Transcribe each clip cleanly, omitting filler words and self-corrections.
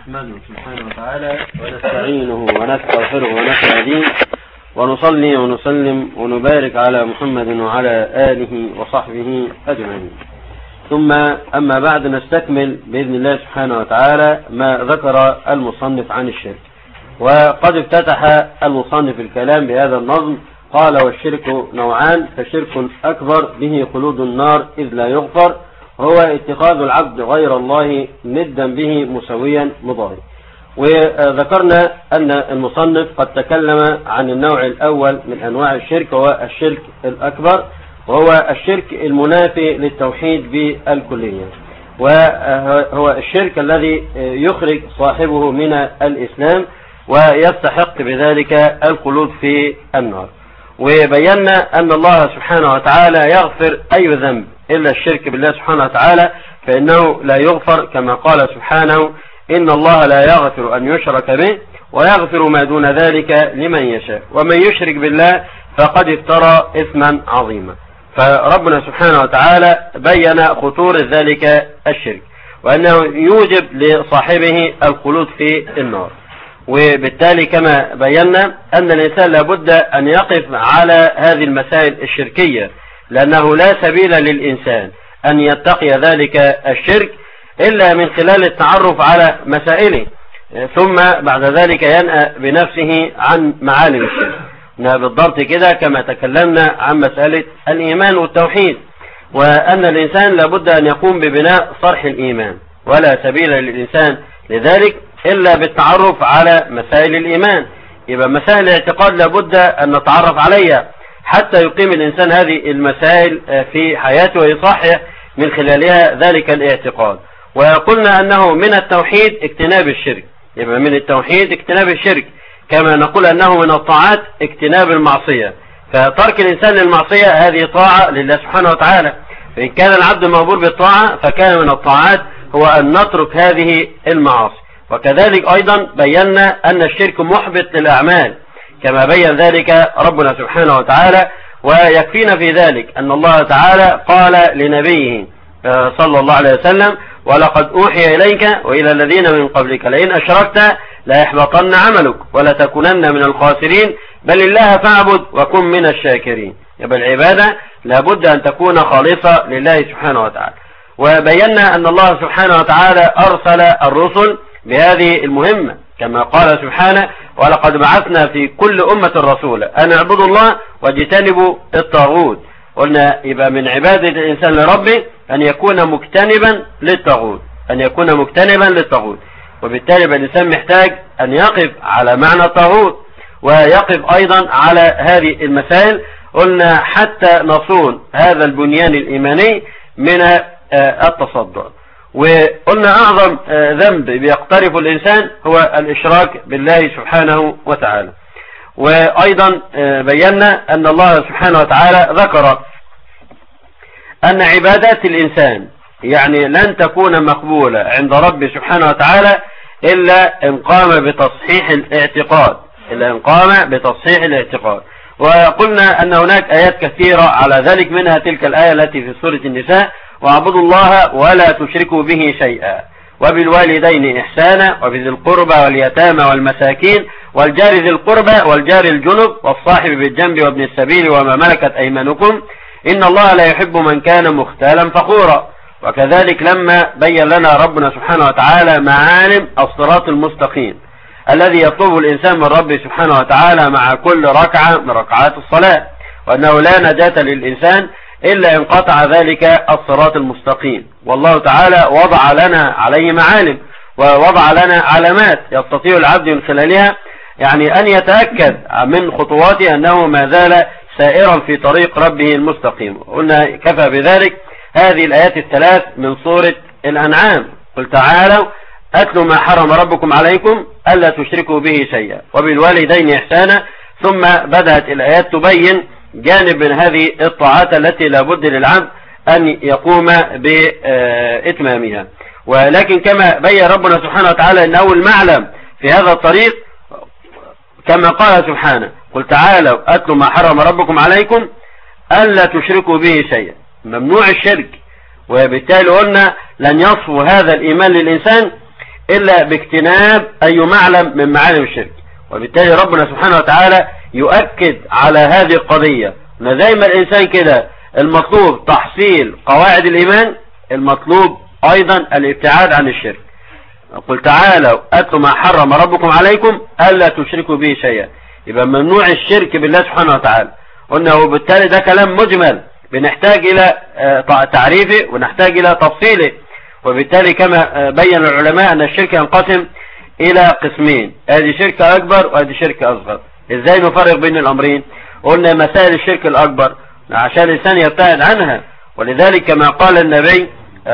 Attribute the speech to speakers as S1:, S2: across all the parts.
S1: نحمده سبحانه وتعالى ونستعينه ونستغفره ونستهديه ونصلي ونسلم ونبارك على محمد وعلى آله وصحبه أجمعين. ثم أما بعد نستكمل بإذن الله سبحانه وتعالى ما ذكر المصنف عن الشرك. وقد افتتح المصنف الكلام بهذا النظم، قال: والشرك نوعان، فشرك أكبر به خلود النار إذ لا يغفر، هو اتخاذ العبد غير الله ندا به مسويا مضاهي. وذكرنا أن المصنف قد تكلم عن النوع الأول من أنواع الشرك، وهو الشرك الأكبر، وهو الشرك المنافي للتوحيد بالكلية، وهو الشرك الذي يخرج صاحبه من الإسلام ويستحق بذلك الخلود في النار. وبينا أن الله سبحانه وتعالى يغفر أي ذنب إلا الشرك بالله سبحانه وتعالى، فإنه لا يغفر، كما قال سبحانه: إن الله لا يغفر أن يشرك به ويغفر ما دون ذلك لمن يشاء، ومن يشرك بالله فقد افترى إثما عظيما. فربنا سبحانه وتعالى بين خطورة ذلك الشرك، وأنه يوجب لصاحبه الخلود في النار. وبالتالي كما بينا أن الإنسان لابد أن يقف على هذه المسائل الشركية، لأنه لا سبيل للإنسان أن يتقي ذلك الشرك إلا من خلال التعرف على مسائله، ثم بعد ذلك ينأى بنفسه عن معالم الشرك. بالضبط كده كما تكلمنا عن مسألة الإيمان والتوحيد، وأن الإنسان لابد أن يقوم ببناء صرح الإيمان، ولا سبيل للإنسان لذلك إلا بالتعرف على مسائل الإيمان. يبقى مسائل الاعتقاد لابد أن نتعرف عليها حتى يقيم الإنسان هذه المسائل في حياته ويصحح من خلالها ذلك الاعتقاد. وقلنا أنه من التوحيد اجتناب الشرك، يبقى من التوحيد اجتناب الشرك، كما نقول أنه من الطاعات اجتناب المعصية. فترك الإنسان للمعصية هذه طاعة لله سبحانه وتعالى، فإن كان العبد مأمور بالطاعة فكان من الطاعات هو أن نترك هذه المعاصي. وكذلك أيضا بينا أن الشرك محبط للأعمال، كما بين ذلك ربنا سبحانه وتعالى. ويكفينا في ذلك أن الله تعالى قال لنبيه صلى الله عليه وسلم: ولقد أوحي إليك وإلى الذين من قبلك لئن أشركت لا يحبطن عملك ولتكونن من الخاسرين بل الله فاعبد وكن من الشاكرين. يبقى العبادة لابد أن تكون خالصة لله سبحانه وتعالى. وبينا أن الله سبحانه وتعالى أرسل الرسل بهذه المهمة، كما قال سبحانه: ولقد بعثنا في كل أمة رسولا أن اعبدوا الله واجتنبوا الطاغوت. قلنا يبقى من عبادة الإنسان لربه أن يكون مجتنبا للطاغوت، أن يكون مجتنبا للطاغوت. وبالتالي الإنسان محتاج أن يقف على معنى الطاغوت، ويقف أيضا على هذه المسائل. قلنا حتى نصون هذا البنيان الإيماني من التصدع. وقلنا أعظم ذنب بيقترف الإنسان هو الإشراك بالله سبحانه وتعالى. وأيضا بينا أن الله سبحانه وتعالى ذكر أن عبادات الإنسان يعني لن تكون مقبولة عند رب سبحانه وتعالى إلا إن قام بتصحيح الاعتقاد، وقلنا أن هناك آيات كثيرة على ذلك، منها تلك الآية التي في سورة النساء: واعبدوا الله ولا تشركوا به شيئا وبالوالدين إحسانا وبذي القربى واليتامى والمساكين والجار ذي القربى والجار الجنب والصاحب بالجنب وابن السبيل وما ملكت أيمانكم إن الله لا يحب من كان مختالا فخورا. وكذلك لما بين لنا ربنا سبحانه وتعالى معالم الصراط المستقيم الذي يطلبه الإنسان من ربه سبحانه وتعالى مع كل ركعة من ركعات الصلاة، وأنه لا نجاة للإنسان إلا إن قطع ذلك الصراط المستقيم. والله تعالى وضع لنا عليه معالم، ووضع لنا علامات يستطيع العبد من خلالها يعني أن يتأكد من خطواته أنه ما زال سائرا في طريق ربه المستقيم. قلنا كفى بذلك هذه الآيات الثلاث من سورة الأنعام: قل تعالوا أتلوا ما حرم ربكم عليكم ألا تشركوا به شيئا وبالوالدين إحسانا. ثم بدأت الآيات تبين جانب من هذه الطاعات التي لابد للعبد أن يقوم بإتمامها. ولكن كما بين ربنا سبحانه وتعالى أن أول معلم في هذا الطريق كما قال سبحانه: قل تعالوا أتلوا ما حرم ربكم عليكم ألا تشركوا به شيئا، ممنوع الشرك. وبالتالي قلنا لن يصفو هذا الإيمان للإنسان إلا باجتناب أي معلم من معالم الشرك. وبالتالي ربنا سبحانه وتعالى يؤكد على هذه القضية أن زي ما الإنسان كده المطلوب تحصيل قواعد الإيمان، المطلوب أيضا الابتعاد عن الشرك. قل تعالوا أتلوا ما حرم ربكم عليكم ألا تشركوا به شيئا. يبقى ممنوع الشرك بالله سبحانه وتعالى. قلنا وبالتالي ده كلام مجمل بنحتاج إلى تعريفه ونحتاج إلى تفصيله. وبالتالي كما بين العلماء أن الشرك ينقسم إلى قسمين، هذه شرك أكبر وهذه شرك أصغر. إزاي نفرق بين الأمرين؟ قلنا مسائل الشرك الأكبر عشان الإنسان يبتعد عنها، ولذلك كما قال النبي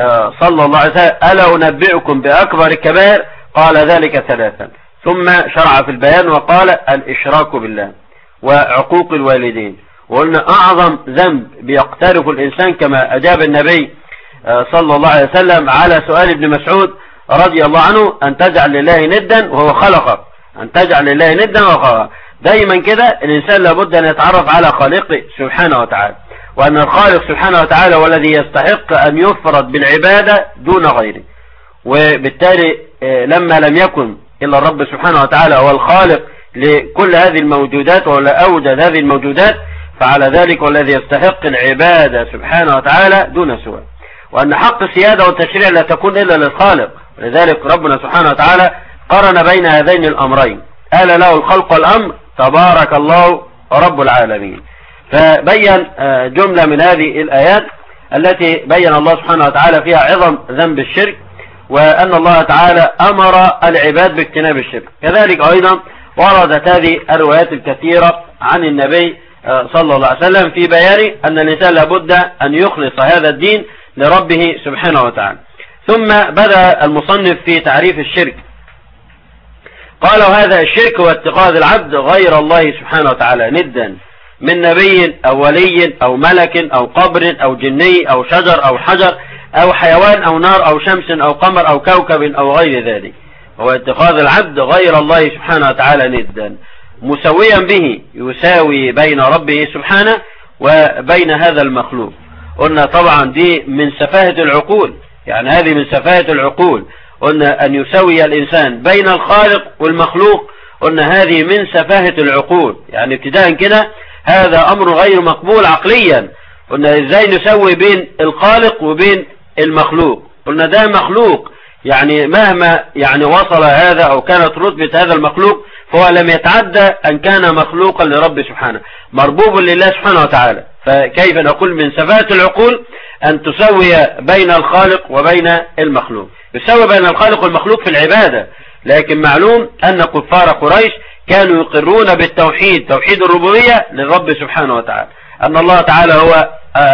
S1: صلى الله عليه وسلم ألا أنبئكم بأكبر الكبائر؟ قال ذلك ثلاثا، ثم شرع في البيان وقال الإشراك بالله وعقوق الوالدين. وقلنا أعظم ذنب بيقترف الإنسان كما أجاب النبي صلى الله عليه وسلم على سؤال ابن مسعود رضي الله عنه أن تجعل لله ندا وهو خلقك، أن تجعل لله ندا وهو خلقك. دايما كده الإنسان لابد أن يتعرف على خالقه سبحانه وتعالى، وأن الخالق سبحانه وتعالى هو الذي يستحق أن يفرد بالعبادة دون غيره. وبالتالي لما لم يكن إلا الرب سبحانه وتعالى هو الخالق لكل هذه الموجودات ولا أوجد هذه الموجودات، فعلى ذلك هو الذي يستحق العبادة سبحانه وتعالى دون سواه. وأن حق السيادة والتشريع لا تكون إلا للخالق، ولذلك ربنا سبحانه وتعالى قرن بين هذين الأمرين، آل له الخلق والأمر تبارك الله رب العالمين. فبين جملة من هذه الآيات التي بين الله سبحانه وتعالى فيها عظم ذنب الشرك، وأن الله تعالى أمر العباد باجتناب الشرك. كذلك أيضا وردت هذه الروايات الكثيرة عن النبي صلى الله عليه وسلم في بيان أن الإنسان لابد أن يخلص هذا الدين لربه سبحانه وتعالى. ثم بدأ المصنف في تعريف الشرك، قال هذا الشرك هو اتخاذ العبد غير الله سبحانه وتعالى ندا من نبي أو ولي أو ملك أو قبر أو جني أو شجر أو حجر أو حيوان أو نار أو شمس أو قمر أو كوكب أو غير ذلك. هو اتخاذ العبد غير الله سبحانه وتعالى ندا مسويا به، يساوي بين ربه سبحانه وبين هذا المخلوق. قلنا طبعا دي من سفاهة العقول، يعني هذه من سفاهة العقول. قلنا أن يسوي الإنسان بين الخالق والمخلوق، قلنا هذه من سفاهة العقول، يعني ابتداء كده هذا أمر غير مقبول عقليا. قلنا إزاي نسوي بين الخالق وبين المخلوق؟ قلنا ده مخلوق، يعني مهما يعني وصل هذا أو كانت رتبة هذا المخلوق فهو لم يتعدى أن كان مخلوقا لرب سبحانه، مربوب لله سبحانه وتعالى. فكيف نقول من سفاهة العقول أن تسوي بين الخالق وبين المخلوق؟ يسوي بين الخالق والمخلوق في العبادة، لكن معلوم أن كفار قريش كانوا يقرون بالتوحيد، توحيد الربوبية للرب سبحانه وتعالى، أن الله تعالى هو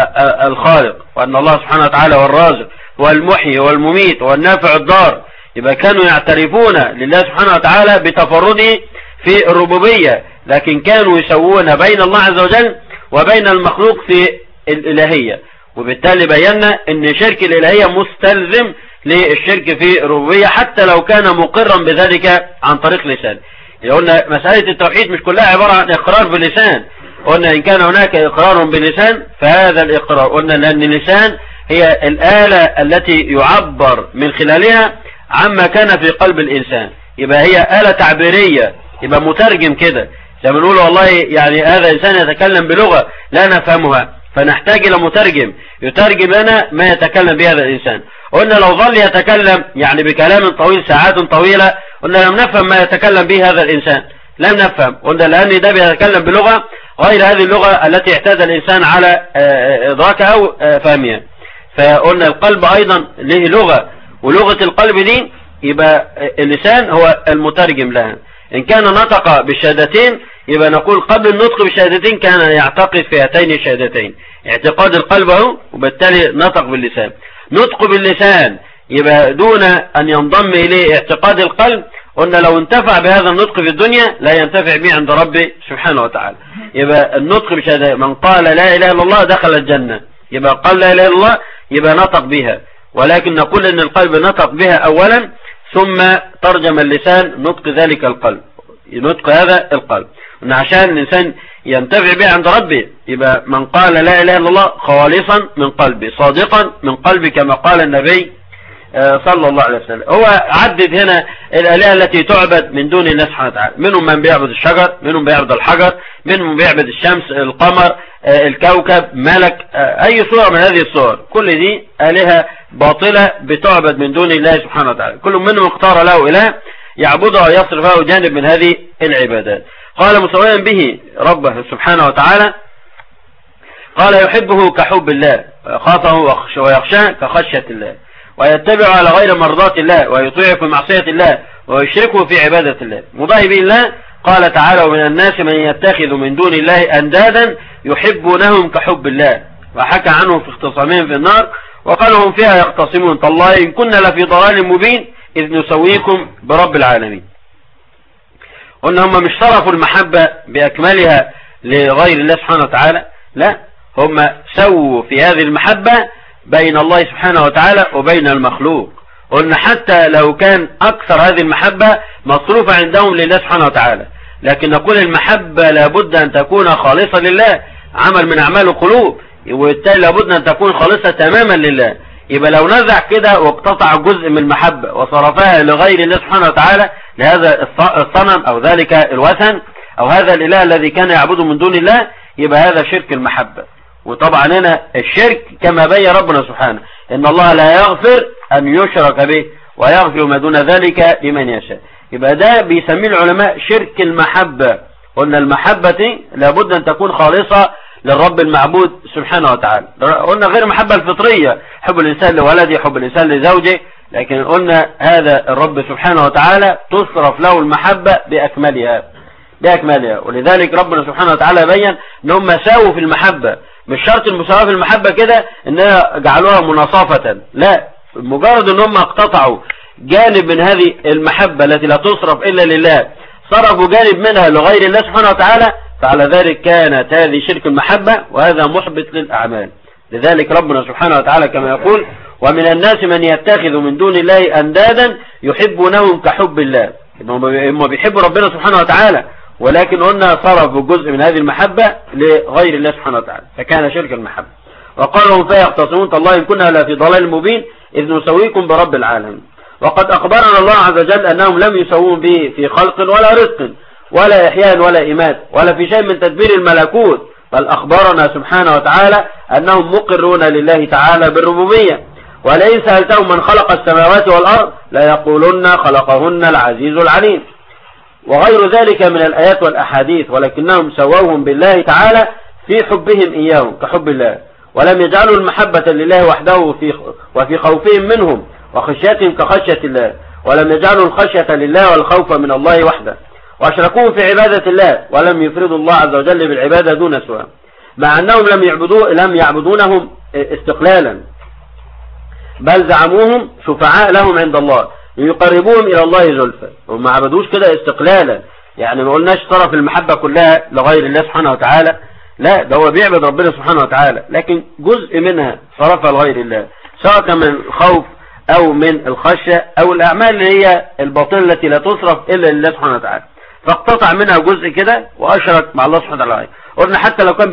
S1: الخالق، وأن الله سبحانه وتعالى هو الرازق والمحيي والمميت والنافع الضار. يبقى كانوا يعترفون لله سبحانه وتعالى بتفرده في الربوبية، لكن كانوا يسوون بين الله عز وجل وبين المخلوق في الإلهية. وبالتالي بينا أن شرك الإلهية مستلزم للشرك في الربوبية حتى لو كان مقرا بذلك عن طريق لسان. قلنا مسألة التوحيد مش كلها عبارة عن إقرار باللسان، قلنا إن كان هناك إقرار باللسان فهذا الإقرار قلنا لأن اللسان هي الآلة التي يعبر من خلالها عما كان في قلب الإنسان، يبقى هي آلة تعبيرية، يبقى مترجم كده، زي ما نقول والله يعني هذا إنسان يتكلم بلغة لا نفهمها فنحتاج إلى مترجم يترجم لنا ما يتكلم به هذا الإنسان. قلنا لو ظل يتكلم يعني بكلام طويل ساعات طويلة قلنا لم نفهم ما يتكلم به هذا الإنسان، لم نفهم، قلنا لأن ده بيتكلم بلغة غير هذه اللغة التي اعتاد الإنسان على إدراكها أو فهمها. فقلنا القلب أيضا له لغة، ولغة القلب دي يبقى اللسان هو المترجم لها. إن كان نطق بالشهادتين يبقى نقول قبل النطق بالشهادتين كان يعتقد في هاتين الشهادتين، اعتقاد القلب اهو، وبالتالي نطق باللسان. نطق باللسان يبقى دون أن ينضم إليه اعتقاد القلب، قلنا لو انتفع بهذا النطق في الدنيا لا ينتفع به عند ربه سبحانه وتعالى. يبقى النطق بشهادة من قال لا إله إلا الله دخل الجنة، يبقى قال لا إله إلا الله يبقى نطق بها، ولكن نقول إن القلب نطق بها أولا ثم ترجم اللسان نطق ذلك القلب، نطق هذا القلب. عشان الإنسان ينتفع به عند ربه يبقى من قال لا إله إلا الله خالصا من قلبه صادقا من قلبه كما قال النبي صلى الله عليه وسلم. هو عدد هنا الآلهة التي تعبد من دون الله سبحانه وتعالى، منهم من بيعبد الشجر، منهم بيعبد الحجر، منهم بيعبد الشمس، القمر، الكوكب، ملك، أي صورة من هذه الصور، كل دي آلهة باطلة بتعبد من دون الله سبحانه وتعالى. كل منهم اختار له إله يعبده ويصرف له جانب من هذه العبادات. قال مسويا به ربه سبحانه وتعالى، قال يحبه كحب الله، ويخافه ويخشاه كخشية الله، ويتبع على غير مرضات الله، ويطيع في معصية الله، ويشركه في عبادة الله، مضاهي به الله. قال تعالى ومن الناس من يتخذ من دون الله أندادا يحبونهم كحب الله، وحكى عنهم في اختصامهم في النار، وقال هم فيها يختصمون تالله إن كنا لفي ضلال مبين إذ نسويكم برب العالمين. قلنا هم مش صرفوا المحبة بأكملها لغير الله سبحانه وتعالى، لا، هم سووا في هذه المحبة بين الله سبحانه وتعالى وبين المخلوق. قلنا حتى لو كان أكثر هذه المحبة مصروفة عندهم لله سبحانه وتعالى، لكن نقول المحبة لابد أن تكون خالصة لله، عمل من أعمال القلوب، وبالتالي لابد أن تكون خالصة تماما لله. يبقى لو نزع كده واقتطع جزء من المحبة وصرفها لغير الله سبحانه وتعالى، لهذا الصنم أو ذلك الوثن أو هذا الإله الذي كان يعبده من دون الله، يبقى هذا شرك المحبة. وطبعا هنا الشرك كما بين ربنا سبحانه إن الله لا يغفر أن يشرك به ويغفر ما دون ذلك لمن يشاء. يبقى ده بيسميه العلماء شرك المحبة. قلنا المحبة لابد أن تكون خالصة للرب المعبود سبحانه وتعالى. قلنا غير المحبة الفطرية، حب الإنسان لولده، حب الإنسان لزوجه، لكن قلنا هذا الرب سبحانه وتعالى تصرف له المحبة بأكملها. ولذلك ربنا سبحانه وتعالى بيّن ان هم ساووا في المحبة، مش شرط المساواة في المحبة كده انها جعلوها مناصفة، لا، مجرد ان هم اقتطعوا جانب من هذه المحبة التي لا تصرف الا لله، صرفوا جانب منها لغير الله سبحانه وتعالى، فعلى ذلك كانت هذه شرك المحبة، وهذا محبط للأعمال. لذلك ربنا سبحانه وتعالى كما يقول ومن الناس من يتخذ من دون الله أندادا يحبونهم كحب الله. هم بيحبوا ربنا سبحانه وتعالى، ولكن قلنا صرفوا جزء من هذه المحبة لغير الله سبحانه وتعالى، فكان شرك المحبة. وقالوا فيها يختصمون تالله إن كنا لفي ضلال مبين إذ نسويكم برب العالمين. وقد أخبرنا الله عز وجل أنهم لم يسوون به في خلق ولا رزق ولا إحياء ولا إمات ولا في شيء من تدبير الملكوت، بل أخبرنا سبحانه وتعالى أنهم مقرون لله تعالى بالربوبية. ولئن سألتهم من خلق السماوات والأرض ليقولن خلقهن العزيز العليم، وغير ذلك من الآيات والأحاديث. ولكنهم سووهم بالله تعالى في حبهم إياهم كحب الله، ولم يجعلوا المحبة لله وحده وفي خوفهم منهم وخشيتهم كخشية الله، ولم يجعلوا الخشية لله والخوف من الله وحده، وأشركوهم في عبادة الله، ولم يفردوا الله عز وجل بالعبادة دون سواء، مع أنهم لم يعبدونهم استقلالا، بل زعموهم شفعاء لهم عند الله ليقربوهم إلى الله زلفى. وما عبدوش كده استقلالا، يعني ما قلناش صرف المحبة كلها لغير الله سبحانه وتعالى، لا، ده هو بيعبد ربنا سبحانه وتعالى، لكن جزء منها صرفها لغير الله، سواء من الخوف أو من الخشية أو الأعمال اللي هي الباطلة التي لا تصرف إلا لله سبحانه وتعالى، فاقتطع منها جزء كده وأشرك مع الله سبحانه وتعالى. قلنا حتى لو كان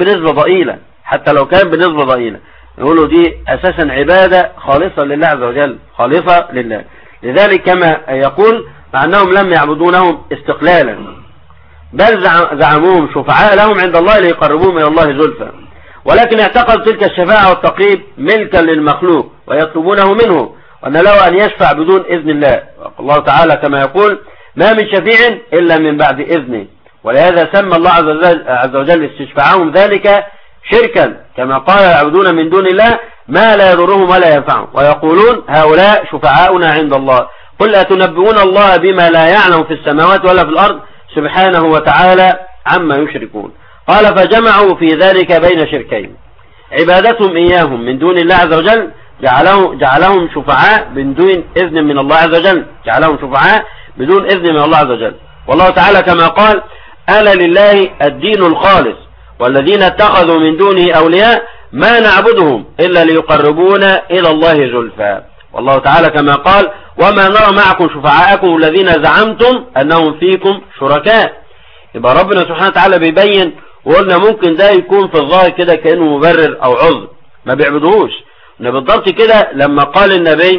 S1: بنسبة ضئيلة، يقولوا دي أساسا عبادة خالصة لله عز وجل، خالصة لله. لذلك كما يقول مع أنهم لم يعبدونهم استقلالا، بل زعموهم شفعاء لهم عند الله ليقربوهم إلى الله زلفى، ولكن اعتقدوا تلك الشفاعة والتقريب ملكا للمخلوق ويطلبونه منه، وأن له أن يشفع بدون إذن الله. الله تعالى كما يقول ما من شفيع إلا من بعد إذنه، ولهذا سمى الله عز وجل استشفاعهم ذلك شركا، كما قال يعبدون من دون الله ما لا يضرهم ولا ينفعهم، ويقولون هؤلاء شفعاؤنا عند الله، قل أتنبئون الله بما لا يعلم في السماوات ولا في الأرض سبحانه وتعالى عما يشركون. قال فجمعوا في ذلك بين شركين، عبادتهم إياهم من دون الله عز وجل جعلهم شفعاء بدون إذن من الله عز وجل، جعلهم شفعاء بدون إذن من الله عز وجل. والله تعالى كما قال ألا لله الدين الخالص والذين اتخذوا من دونه أولياء ما نعبدهم إلا ليقربونا إلى الله زلفى. والله تعالى كما قال وما نرى معكم شفعاءكم الذين زعمتم أنهم فيكم شركاء. يبقى ربنا سبحانه وتعالى بيبين، وقلنا ممكن ده يكون في الظاهر كده كأنه مبرر أو عذر، ما بيعبدوش. بالضبط كده لما قال النبي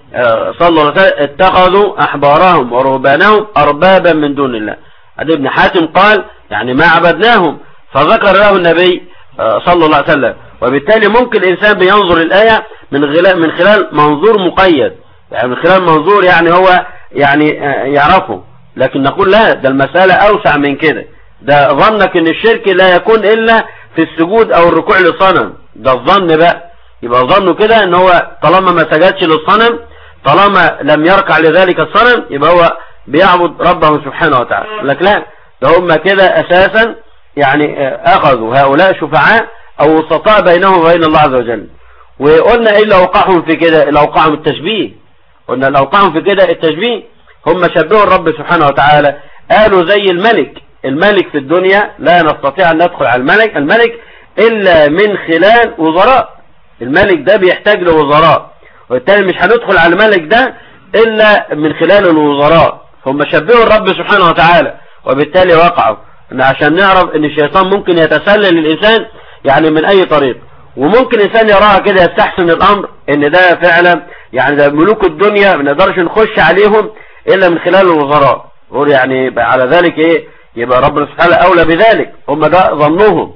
S1: صلى الله عليه وسلم اتخذوا أحبارهم ورهبانهم أربابا من دون الله. عدي بن حاتم قال يعني ما عبدناهم، فذكر له النبي صلى الله عليه وسلم. وبالتالي ممكن الإنسان بينظر الآية من خلال منظور مقيد، يعني من خلال منظور يعني هو يعني يعرفه، لكن نقول لا، ده المسألة أوسع من كده. ده ظنك ان الشرك لا يكون إلا في السجود أو الركوع للصنم، ده الظن بقى. يبقى ظنه كده ان هو طالما ما سجدش للصنم، طالما لم يركع لذلك الصنم، يبقى هو بيعبد ربه سبحانه وتعالى. لك لا، ده هم كده أساسا يعني أخذوا هؤلاء شفعاء أو وسطاء بينهم وبين الله عز وجل. وقلنا إيه اللي أوقعهم في كده؟ اللي أوقعهم التشبيه. قلنا اللي أوقعهم في كده التشبيه، هم شبهوا الرب سبحانه وتعالى، قالوا زي الملك في الدنيا لا نستطيع أن ندخل على الملك إلا من خلال وزراء. الملك ده بيحتاج لوزراء، وبالتالي مش هندخل على الملك ده إلا من خلال الوزراء. هم شبهوا الرب سبحانه وتعالى، وبالتالي وقعوا. عشان نعرف ان الشيطان ممكن يتسلل للإنسان يعني من أي طريق، وممكن إنسان يراها كده يستحسن الأمر ان ده فعلا يعني ده ملوك الدنيا ما نقدرش نخش عليهم إلا من خلال الوزراء. يقول يعني على ذلك إيه؟ يبقى ربنا سبحانه أولى بذلك. هم ده ظنهم،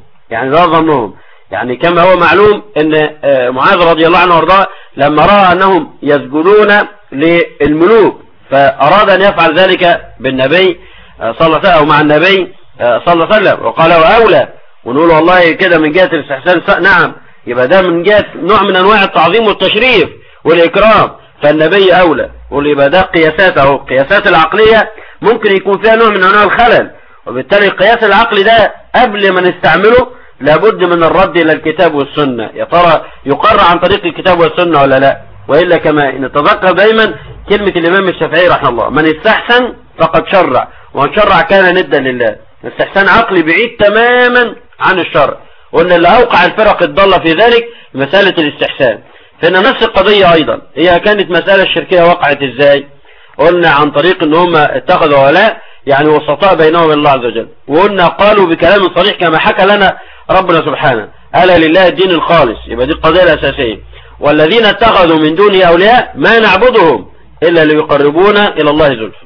S1: يعني كما هو معلوم ان معاذ رضي الله عنه وارضاه لما رأى أنهم يسجدون للملوك، فأراد أن يفعل ذلك بالنبي صلى الله عليه وسلم أو مع النبي صلى الله عليه وسلم، وقال أولى. ونقول والله كده من جهة الاستحسان نعم، يبقى ده من جهة نوع من أنواع التعظيم والتشريف والإكرام، فالنبي أولى. يبقى ده قياساته، قياسات العقلية ممكن يكون فيها نوع من أنواع الخلل، وبالتالي القياس العقلي ده قبل ما نستعمله لابد من الرد إلى الكتاب والسنة. يا ترى يقر عن طريق الكتاب والسنة ولا لا؟ وإلا كما نتذكر دايما كلمة الإمام الشافعي رحمه الله: من استحسن فقد شرع، ومن شرع كان ندا لله. استحسان عقلي بعيد تماما عن الشرع. قلنا اللي أوقع الفرق الضالة في ذلك مسألة الاستحسان. فإن نفس القضية أيضا هي كانت مسألة الشركية وقعت إزاي؟ قلنا عن طريق ان هم اتخذوا ولاء يعني وسطاء بينهم الله عز وجل. وقلنا قالوا بكلام صريح كما حكى لنا ربنا سبحانه: ألا لله الدين الخالص. يبقى دي القضية الأساسية. والذين اتخذوا من دونه أولياء ما نعبدهم إلا ليقربونا إلى الله زلفى.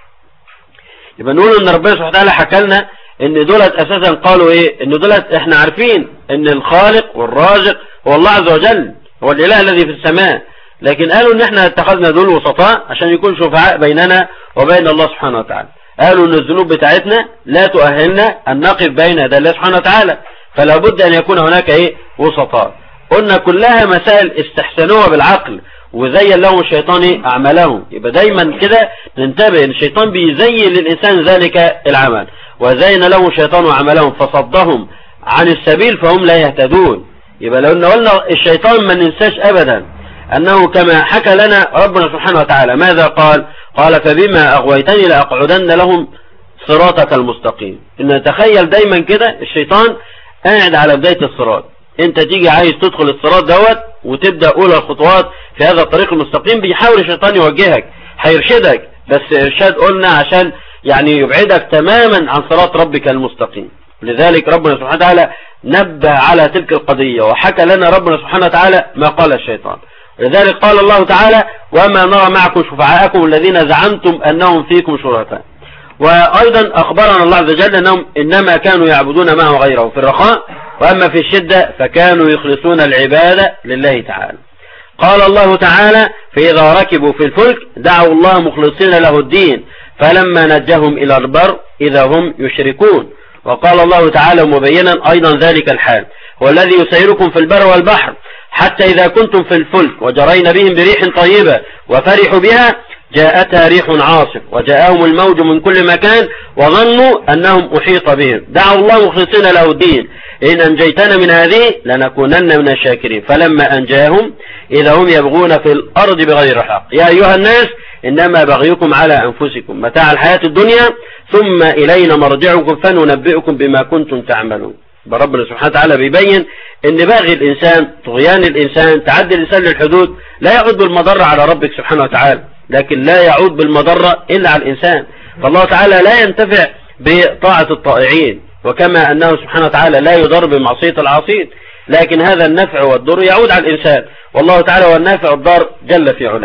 S1: يبقى نقول ان ربنا سبحانه وتعالى حكى لنا ان دولت اساسا قالوا ايه؟ ان دولت احنا عارفين ان الخالق والرازق هو الله عز وجل، هو الاله الذي في السماء، لكن قالوا ان احنا اتخذنا دول وسطاء عشان يكون شفعاء بيننا وبين الله سبحانه وتعالى. قالوا ان الذنوب بتاعتنا لا تؤهلنا ان نقف بين يدي الله سبحانه وتعالى، فلا بد ان يكون هناك ايه؟ وسطاء. قلنا كلها مسائل استحسنوها بالعقل وزين لهم الشيطان أعمالهم. يبقى دايما كده ننتبه ان الشيطان بيزين للإنسان ذلك العمل، وزين لهم الشيطان أعمالهم فصدهم عن السبيل فهم لا يهتدون. يبقى لو قلنا الشيطان ما ننساش أبدا أنه كما حكى لنا ربنا سبحانه وتعالى ماذا قال؟ قال: فبما أغويتني لأقعدن لهم صراطك المستقيم. إن نتخيل دايما كده الشيطان قاعد على بداية الصراط، انت تيجي عايز تدخل الصراط دوت وتبدأ اولى الخطوات في هذا الطريق المستقيم، بيحاول الشيطان يوجهك، هيرشدك، بس ارشاد قلنا عشان يعني يبعدك تماما عن صراط ربك المستقيم. لذلك ربنا سبحانه وتعالى نبه على تلك القضية وحكى لنا ربنا سبحانه وتعالى ما قال الشيطان. لذلك قال الله تعالى: وما نرى معكم شفعاءكم الذين زعمتم أنهم فيكم شركاء. وأيضا أخبرنا الله عز وجل أنهم إنما كانوا يعبدون معه غيره في الرخاء، وأما في الشدة فكانوا يخلصون العبادة لله تعالى. قال الله تعالى: فإذا ركبوا في الفلك دعوا الله مخلصين له الدين فلما نجهم إلى البر إذا هم يشركون. وقال الله تعالى مبينا أيضا ذلك الحال: هو الذي يسيركم في البر والبحر حتى إذا كنتم في الفلك وجرين بهم بريح طيبة وفرحوا بها جاءتها ريح عاصف وجاءهم الموج من كل مكان وظنوا أنهم أحيط بهم دعوا الله مخلصين له الدين إن أنجيتنا من هذه لنكونن من الشاكرين فلما أنجاهم إذا هم يبغون في الأرض بغير حق. يا أيها الناس إنما بغيكم على أنفسكم متاع الحياة الدنيا ثم إلينا مرجعكم فننبئكم بما كنتم تعملون. ربنا سبحانه وتعالى بيبين ان باغي الإنسان، طغيان الإنسان، تعدي الإنسان للحدود لا يعود بالمضرة على ربك سبحانه وتعالى، لكن لا يعود بالمضرة إلا على الإنسان. فالله تعالى لا ينتفع بطاعة الطائعين، وكما أنه سبحانه وتعالى لا يضر بمعصية العاصين، لكن هذا النفع والضر يعود على الإنسان، والله تعالى هو النافع والضار جل في علاه.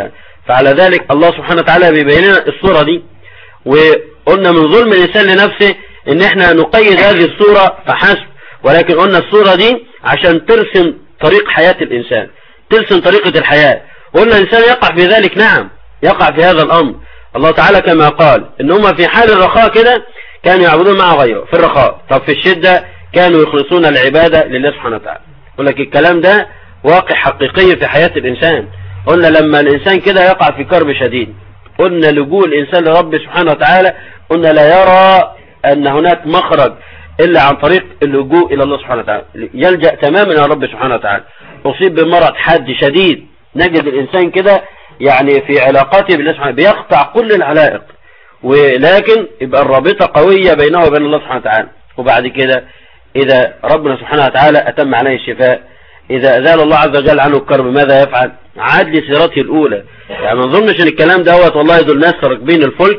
S1: فعلى ذلك الله سبحانه وتعالى بيبين لنا الصورة دي. وقلنا من ظلم الإنسان لنفسه ان احنا نقيد هذه الصورة فحسب، ولكن قلنا الصورة دي عشان ترسم طريق حياة الإنسان، ترسم طريقة الحياة. قلنا الإنسان يقع في ذلك، نعم يقع في هذا الأمر. الله تعالى كما قال ان هم في حال الرخاء كده كانوا يعبدون مع غيره في الرخاء، طب في الشدة كانوا يخلصون العبادة لله سبحانه وتعالى. يقول لك الكلام ده واقع حقيقي في حياة الإنسان. قلنا لما الإنسان كده يقع في كرب شديد، قلنا لجوء الإنسان لرب سبحانه وتعالى، قلنا لا يرى أن هناك مخرج إلا عن طريق اللجوء إلى الله سبحانه وتعالى، يلجأ تماما إلى رب سبحانه وتعالى. أصيب بمرض حاد شديد، نجد الإنسان كده يعني في علاقاته بالله سبحانه بيقطع كل العلائق، ولكن يبقى الرابطة قوية بينه وبين الله سبحانه وتعالى. وبعد كده إذا ربنا سبحانه وتعالى أتم عليه الشفاء، إذا أزال الله عز وجل عنه الكرب، ماذا يفعل؟ عاد لسيرته الأولى. يعني ما نظنش ان الكلام دوت والله دول ناس راكبين الفلك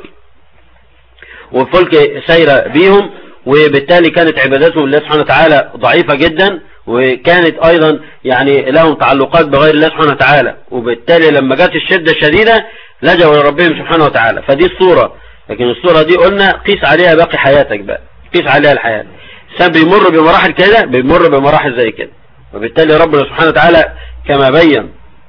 S1: والفلك سايره بيهم، وبالتالي كانت عباداتهم لله سبحانه وتعالى ضعيفة جدا، وكانت ايضا يعني لهم تعلقات بغير الله سبحانه وتعالى، وبالتالي لما جت الشدة الشديدة لجوا لربهم سبحانه وتعالى. فدي الصورة. لكن الصورة دي قلنا قيس عليها باقي حياتك بقى، قيس عليها الحياة. الإنسان بيمر بمراحل كده، بيمر بمراحل زي كده، وبالتالي ربنا سبحانه وتعالى كما بين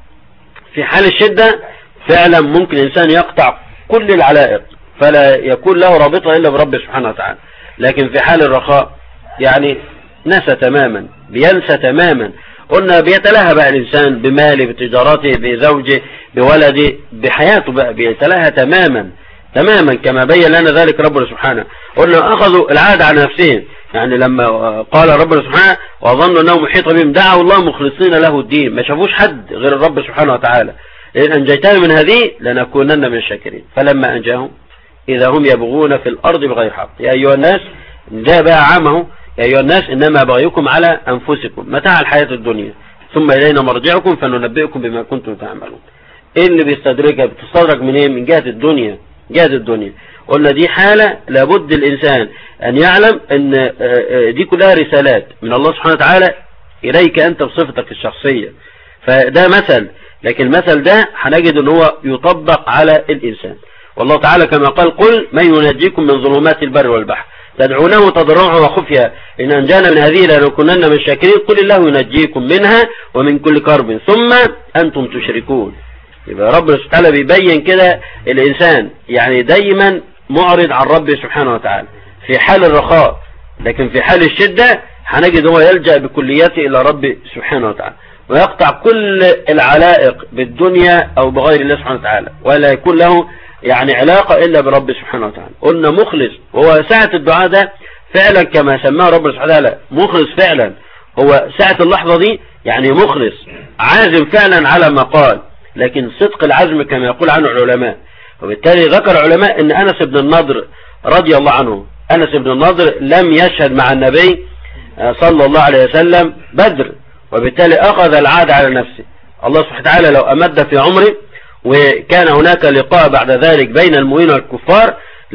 S1: في حال الشدة فعلا ممكن الإنسان يقطع كل العلائق فلا يكون له رابطة إلا برب سبحانه وتعالى. لكن في حال الرخاء يعني نسى تماما، بينسى تماما. قلنا بيتلهى بقى الإنسان بماله، بتجارته، بزوجه، بولده، بحياته بقى بيتلهى تماما تماما كما بين لنا ذلك ربنا سبحانه. قلنا أخذوا العهد على نفسهم، يعني لما قال ربنا سبحانه وظنوا أنه محيط بهم دعوا الله مخلصين له الدين، ما شافوش حد غير الرب سبحانه وتعالى. إن أنجيتنا من هذه لنكونن من الشاكرين. فلما أنجاهم إذا هم يبغون في الأرض بغير حق. يا أيها الناس، ده بقى عامه، يا أيها الناس إنما بغيكم على أنفسكم متاع الحياة الدنيا ثم إلينا مرجعكم فننبئكم بما كنتم تعملون. إيه اللي بيستدرجها؟ بتستدرج من إيه؟ من جهة الدنيا، جهة الدنيا. قلنا دي حالة لابد الإنسان أن يعلم أن دي كلها رسالات من الله سبحانه وتعالى إليك أنت بصفتك الشخصية. فده مثل، لكن المثل ده هنجد أن هو يطبق على الإنسان. والله تعالى كما قال قل من ينجيكم من ظلمات البر والبحر تدعونه تضرعا وخفيا إن أنجانا من هذه لنكونن من الشاكرين قل الله ينجيكم منها ومن كل كرب ثم أنتم تشركون. يبقى ربنا سبحانه وتعالى بيبين كده الإنسان يعني دايما معرض عن ربه سبحانه وتعالى في حال الرخاء، لكن في حال الشدة هنجد هو يلجأ بكلياته إلى ربه سبحانه وتعالى ويقطع كل العلائق بالدنيا أو بغير الله سبحانه وتعالى، ولا يكون له يعني علاقة إلا برب سبحانه وتعالى. قلنا مخلص، وهو ساعة الدعاء ده فعلا كما سماه ربنا سبحانه وتعالى مخلص فعلا، هو ساعة اللحظة دي يعني مخلص عازم فعلا على ما قال، لكن صدق العزم كما يقول عنه العلماء. وبالتالي ذكر العلماء ان أنس بن النضر رضي الله عنه، أنس بن النضر لم يشهد مع النبي صلى الله عليه وسلم بدر، وبالتالي أخذ العهد على نفسه. الله سبحانه وتعالى لو أمد في عمره وكان هناك لقاء بعد ذلك بين المؤمنين والكفار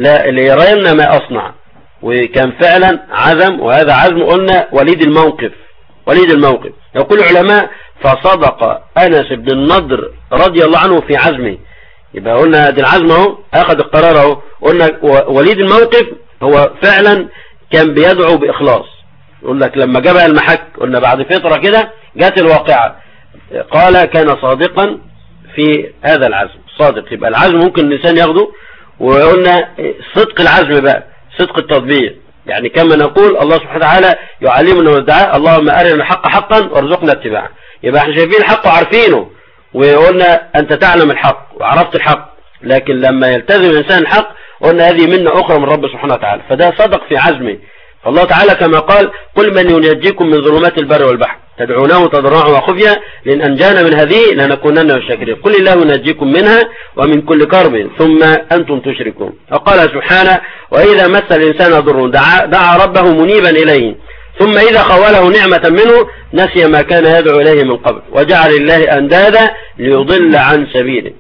S1: ليرين ما أصنع، وكان فعلا عزم، وهذا عزم قلنا وليد الموقف. وليد الموقف يقول العلماء فصدق أنس بن النضر رضي الله عنه في عزمه. يبقى قلنا دي العزم اهو، أخذ القرار اهو. قلنا وليد الموقف هو فعلا كان بيدعو بإخلاص. يقول لك لما جاب المحك قلنا بعد فترة كده جات الواقعة، قال كان صادقا في هذا العزم. صادق، يبقى العزم ممكن الإنسان ياخده. وقلنا صدق العزم بقى صدق التطبيق، يعني كما نقول الله سبحانه وتعالى يعلمنا الدعاء اللهم أرنا الحق حقا وارزقنا اتباعه. يبقى احنا شايفين الحق وعارفينه، وقلنا أنت تعلم الحق وعرفت الحق، لكن لما يلتزم الإنسان الحق قلنا هذه منة أخرى من رب سبحانه وتعالى، فده صدق في عزمه. فالله تعالى كما قال قل من ينجيكم من ظلمات البر والبحر تدعونه تضرعا وخفيا لئن أنجانا من هذه لنكونن من الشاكرين قل الله ينجيكم منها ومن كل كرب ثم أنتم تشركون. وقال سبحانه وإذا مس الإنسان ضر دعا ربه منيبا إليه ثم إذا خوله نعمة منه نسي ما كان يدعو إليه من قبل وجعل الله أندادا ليضل عن سبيله.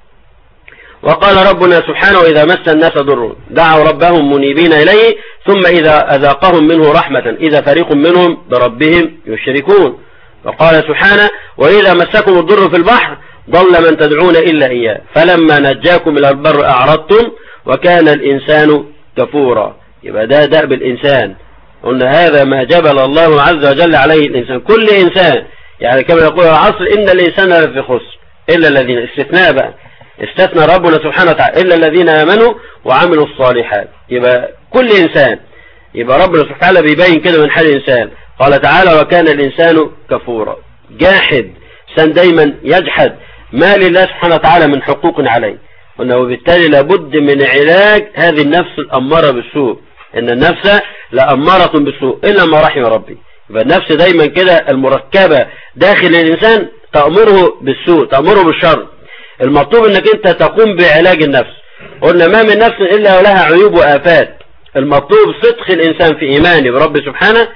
S1: وقال ربنا سبحانه وإذا مس الناس ضر دعوا ربهم منيبين إليه ثم إذا أذاقهم منه رحمة إذا فريق منهم بربهم يشركون. وقال سبحانه وإذا مسكم الضر في البحر ضل من تدعون إلا إياه فلما نجاكم إلى البر أعرضتم وكان الإنسان كفورا. يبقى ده دأب الإنسان، قلنا هذا ما جبل الله عز وجل عليه الإنسان، كل إنسان، يعني كما يقول العصر إن الإنسان لفي خسر إلا الذين، استثناء بقى، استثنى ربنا سبحانه وتعالى إلا الذين آمنوا وعملوا الصالحات. يبقى كل إنسان، يبقى ربنا سبحانه وتعالى بيبين كده من حال الإنسان. قال تعالى وكان الإنسان كفورا، جاحد، إنسان دايما يجحد ما لله سبحانه وتعالى من حقوق عليه. وبالتالي لابد من علاج هذه النفس الأمارة بالسوء، إن النفس لأمارة بالسوء إلا ما رحم ربي. يبقى النفس دايما كده المركبة داخل الإنسان تأمره بالسوء، تأمره بالشر. المطلوب انك انت تقوم بعلاج النفس. قلنا ما من نفس الا ولها عيوب وآفات. المطلوب صدق الانسان في ايمانه برب سبحانه،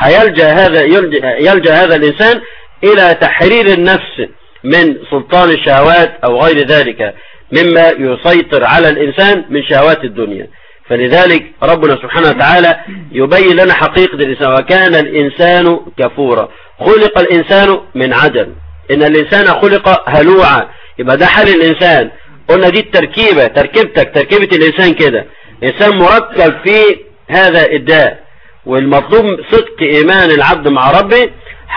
S1: يلجأ هذا الانسان الى تحرير النفس من سلطان الشهوات او غير ذلك مما يسيطر على الانسان من شهوات الدنيا. فلذلك ربنا سبحانه وتعالى يبين لنا حقيقة الانسان، وكان الانسان كفورا. خلق الانسان من عدم، ان الانسان خلق هلوعا. يبقى ده حال الإنسان. قلنا دي التركيبة، تركيبة الإنسان كده، إنسان مركب في هذا الداء. والمطلوب صدق إيمان العبد مع ربه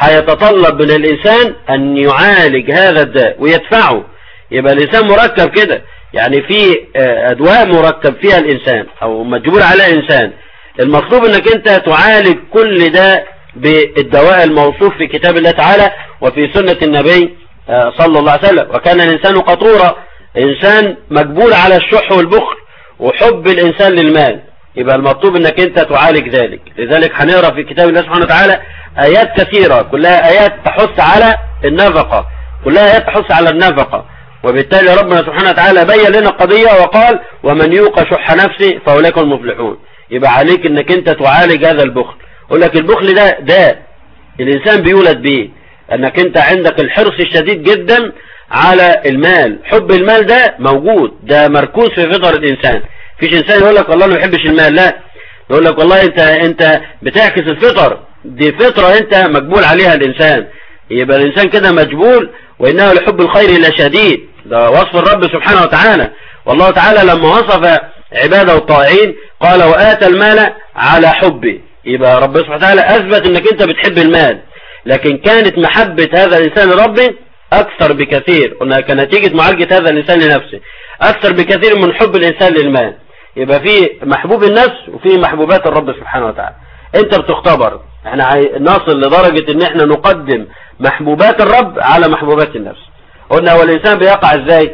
S1: هيتطلب من الإنسان أن يعالج هذا الداء ويدفعه. يبقى الإنسان مركب كده، يعني في أدواء مركب فيها الإنسان أو مجبور على الإنسان. المطلوب أنك أنت تعالج كل ده بالدواء الموصوف في كتاب الله تعالى وفي سنة النبي صلى الله عليه وسلم. وكان الإنسان قطورا، إنسان مجبول على الشح والبخل وحب الإنسان للمال. يبقى المطلوب أنك أنت تعالج ذلك. لذلك هنقرأ في كتاب الله سبحانه وتعالى آيات كثيرة، كلها آيات تحث على النفقة، كلها آيات تحث على النفقة. وبالتالي ربنا سبحانه وتعالى بين لنا القضية وقال ومن يوق شح نفسه فأولئك هم المفلحون. يبقى عليك أنك أنت تعالج هذا البخل. أقول لك البخل ده الإنسان بيولد به، أنك أنت عندك الحرص الشديد جدا على المال. حب المال ده موجود، ده مركوز في فطر الإنسان. فيش إنسان يقول لك والله ما بيحبش المال، لا، يقول لك والله أنت بتعكس الفطر، دي فطرة أنت مجبول عليها الإنسان. يبقى الإنسان كده مجبول، وإنه لحب الخير لشديد، ده وصف الرب سبحانه وتعالى. والله تعالى لما وصف عباده الطائعين قال وآتى المال على حبه. يبقى رب سبحانه وتعالى أثبت أنك أنت بتحب المال، لكن كانت محبة هذا الإنسان لربه أكثر بكثير، قلنا كنتيجة معالجة هذا الإنسان لنفسه أكثر بكثير من حب الإنسان للمال. يبقى في محبوب النفس وفي محبوبات الرب سبحانه وتعالى. أنت بتختبر، احنا نصل لدرجة أن احنا نقدم محبوبات الرب على محبوبات النفس. قلنا هو الإنسان بيقع ازاي؟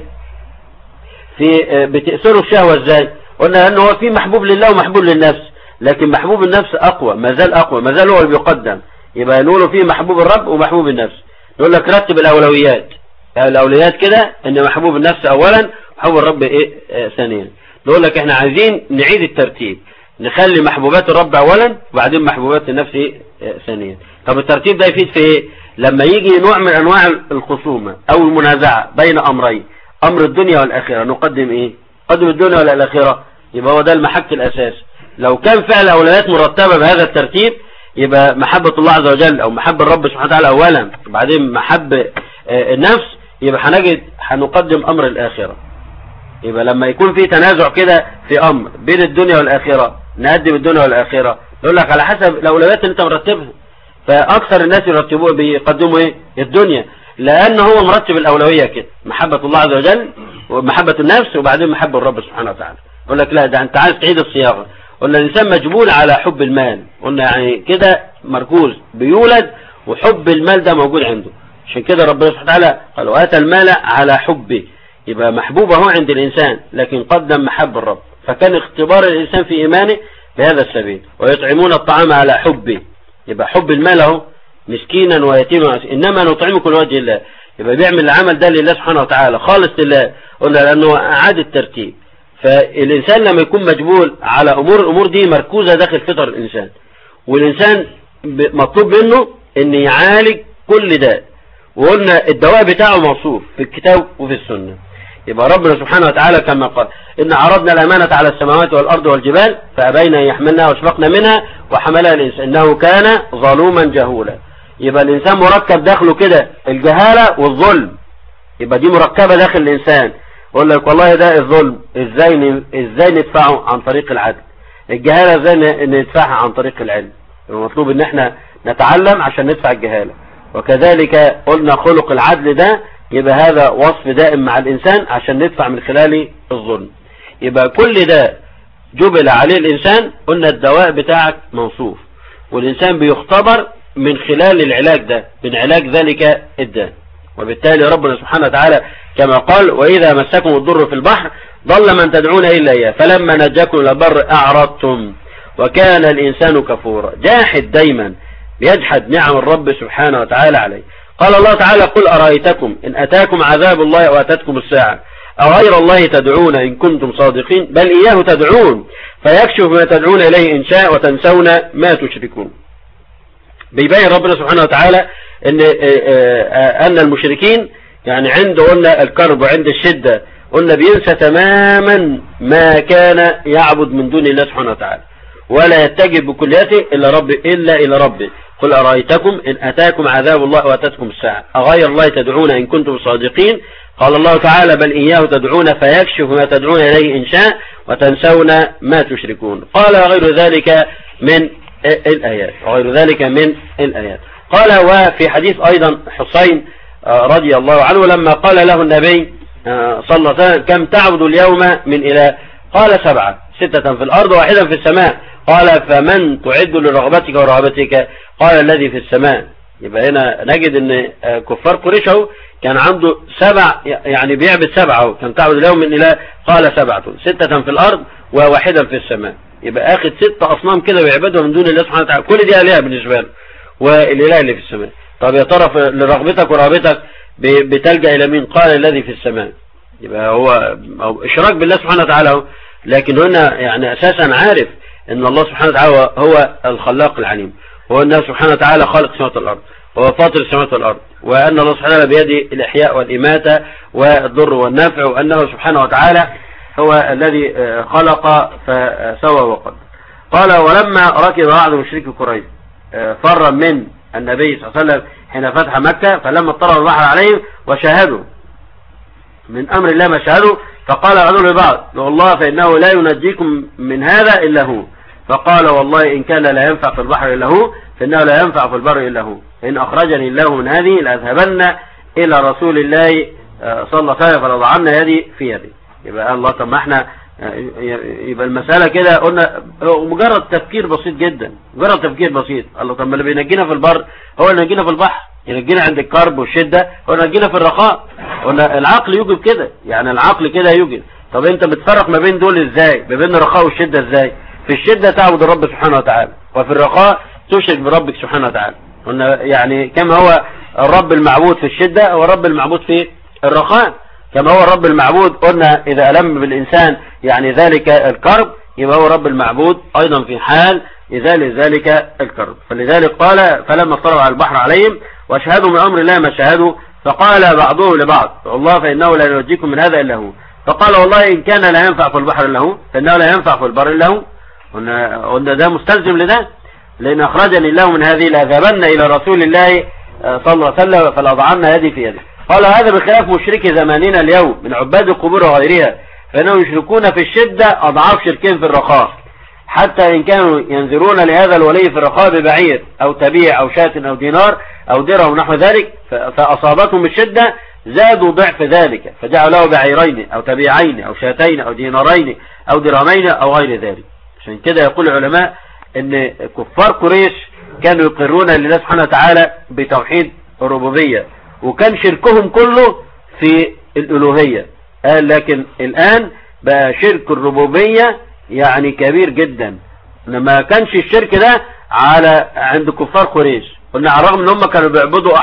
S1: بتأثره الشهوة ازاي؟ قلنا أنه هو في محبوب لله ومحبوب للنفس، لكن محبوب النفس أقوى، ما زال هو اللي بيقدم. يبقى نقوله فيه محبوب الرب ومحبوب النفس. نقول لك رتب الأولويات، يعني الأولويات كده ان محبوب النفس أولا ومحبوب الرب ثانيا. نقول لك احنا عايزين نعيد الترتيب، نخلي محبوبات الرب أولا وبعدين محبوبات النفس ثانيا. طب الترتيب ده يفيد في ايه؟ لما يجي نوع من أنواع الخصومة أو المنازعة بين أمرين، أمر الدنيا والآخرة، نقدم ايه؟ نقدم الدنيا ولا الآخرة؟ يبقى هو ده المحك الأساس. لو كان فعل أولويات مرتبة بهذا الترتيب يبقى محبة الله عز وجل أو محبة الرب سبحانه وتعالى أولا وبعدين محبة النفس، يبقى هنقدم أمر الآخرة. يبقى لما يكون في تنازع كده في أمر بين الدنيا والآخرة نقدم الدنيا والآخرة. نقول لك على حسب الأولويات اللي أنت مرتبها. فأكثر الناس بيقدموا إيه؟ الدنيا، لأن هو مرتب الأولوية كده، محبة الله عز وجل ومحبة النفس وبعدين محبة الرب سبحانه وتعالى. يقول لك لا، ده أنت عايز تعيد الصياغة. قلنا الإنسان مجبول على حب المال، قلنا يعني كده مركوز بيولد وحب المال ده موجود عنده. عشان كده ربنا سبحانه وتعالى قال وآتى المال على حبه. يبقى محبوبه هو عند الإنسان لكن قدم محب الرب. فكان اختبار الإنسان في إيمانه بهذا السبيل. ويطعمون الطعام على حبه، يبقى حب المال اهو، مسكينا ويتيما إنما نطعمكم لوجه الله. يبقى بيعمل العمل ده لله سبحانه وتعالى خالص لله. قلنا لأنه أعاد الترتيب. فالإنسان لما يكون مجبول على الأمور دي مركوزة داخل فطر الإنسان، والإنسان مطلوب منه أن يعالج كل ده. وقلنا الدواء بتاعه موصوف في الكتاب وفي السنة. يبقى ربنا سبحانه وتعالى كما قال إن عرضنا الأمانة على السماوات والأرض والجبال فأبين أن يحملنها واشفقنا منها وحملها الإنسان إنه كان ظلوما جهولا. يبقى الإنسان مركب داخله كده الجهالة والظلم. يبقى دي مركبة داخل الإنسان. يقول لك والله ده الظلم ازاي ندفعه عن طريق العدل، الجهالة ازاي ندفعها عن طريق العلم. المطلوب ان احنا نتعلم عشان ندفع الجهالة. وكذلك قلنا خلق العدل ده يبقى هذا وصف دائم مع الإنسان عشان ندفع من خلاله الظلم. يبقى كل ده جبل عليه الإنسان. قلنا الدواء بتاعك موصوف، والإنسان بيختبر من خلال العلاج ده، من علاج ذلك الداء. وبالتالي ربنا سبحانه وتعالى كما قال وإذا مسكم الضر في البحر ضل من تدعون إلا إياه فلما نجاكم إلى البر أعرضتم وكان الإنسان كفورا. جاحد دايما بيجحد نعم الرب سبحانه وتعالى عليه. قال الله تعالى قل أرأيتكم إن أتاكم عذاب الله وأتتكم الساعة أغير الله تدعون إن كنتم صادقين بل إياه تدعون فيكشف ما تدعون إليه إن شاء وتنسون ما تشركون. بيبين ربنا سبحانه وتعالى أن المشركين يعني عنده قلنا الكرب وعند الشدة قلنا بينسى تماما ما كان يعبد من دون الله سبحانه وتعالى ولا يتجه بكلياته إلا إلى ربه. قل أرأيتكم إن أتاكم عذاب الله وأتتكم الساعة أغير الله تدعون إن كنتم صادقين قال الله تعالى بل إياه تدعون فيكشف ما تدعون إليه إن شاء وتنسون ما تشركون. قال غير ذلك من الآيات. قال وفي حديث أيضا حسين رضي الله عنه لما قال له النبي صلى الله عليه وسلم كم تعبد اليوم من إله قال 7 6 في الأرض واحدا في السماء قال فمن تعد لرغبتك ورهبتك قال الذي في السماء. يبقى هنا نجد ان كفار قريش كان عنده 7 يعني بيعبد 7 كم تعبد اليوم من إله قال 7 6 في الأرض وواحدا في السماء. يبقى اخد 6 أصنام كده بيعبدوا من دون الله سبحانه وتعالى كل دي آلهة بالنسبة له والإله اللي في السماء. طب يا ترى لرغبتك ورهبتك بتلجأ إلى مين قال الذي في السماء. يبقى هو إشراك بالله سبحانه وتعالى لكن هنا يعني أساسا عارف ان الله سبحانه وتعالى هو الخلاق العليم هو الناس سبحانه وتعالى خالق السماوات والأرض هو فاطر السماوات والأرض وأن الله سبحانه وتعالى بيده الإحياء والإماتة والضر والنفع وأنه سبحانه وتعالى هو الذي خلق فسوى وقدر. قال ولما ركب بعض مشركي قريش فرا من النبي صلى الله عليه وسلم حين فتح مكة فلما اضطروا البحر عليهم وشاهدوا من أمر الله ما شاهدوا فقال بعضهم لبعض والله فإنه لا ينجيكم من هذا إلا هو فقال والله إن كان لا ينفع في البحر إلا هو فإنه لا ينفع في البر إلا هو فإن أخرجني الله من هذه لأذهبن إلى رسول الله صلى الله عليه وسلم فلضعن يدي في يدي. يبقى الله طب ما احنا يبقى المسألة كده قلنا مجرد تفكير بسيط جدا مجرد تفكير بسيط. الله طب ما اللي بينجينا في البر هو اللي ينجينا في البحر ينجينا عند الكرب والشدة هو اللي ينجينا في الرخاء. قلنا العقل يوجب كده يعني العقل كده يوجب. طب انت بتفرق ما بين دول ازاي ما بين الرخاء والشدة ازاي؟ في الشدة تعبد الرب سبحانه وتعالى وفي الرخاء تشرك بربك سبحانه وتعالى. قلنا يعني كما هو الرب المعبود في الشدة هو الرب المعبود في الرخاء كما هو الرب المعبود. قلنا إذا ألم بالإنسان يعني ذلك الكرب يبقى هو رب المعبود أيضا في حال إزالة ذلك الكرب. فلذلك قال فلما اضطروا على البحر عليهم واشهدوا من أمر الله ما شاهدوا فقال بعضهم لبعض والله فإنه لا ينجيكم من هذا إلا هو فقال والله إن كان لا ينفع في البحر إلا هو فإنه لا ينفع في البر إلا هو. قلنا ده مستلزم لده لأن أخرجني الله من هذه لأذهبن إلى رسول الله صلى الله عليه وسلم فلأضعن يدي في يده. قال هذا بخلاف مشركي زماننا اليوم من عباد القبور وغيرها فإنهم يشركون في الشدة أضعاف شركين في الرخاء حتى إن كانوا ينذرون لهذا الولي في الرخاء ببعير أو تبيع أو شاة أو دينار أو درهم نحو ذلك فأصابتهم الشدة زادوا ضعف ذلك فجعلوا له بعيرين أو تبيعين أو شاتين أو دينارين أو درهمين أو غير ذلك. عشان كده يقول العلماء ان كفار قريش كانوا يقرون لله سبحانه وتعالى بتوحيد الربوبية وكان شركهم كله في الألوهية. قال لكن الآن بقى شرك الربوبية يعني كبير جدا. لما كانش الشرك ده عند كفار قريش قلنا على الرغم ان هم كانوا بيعبدوا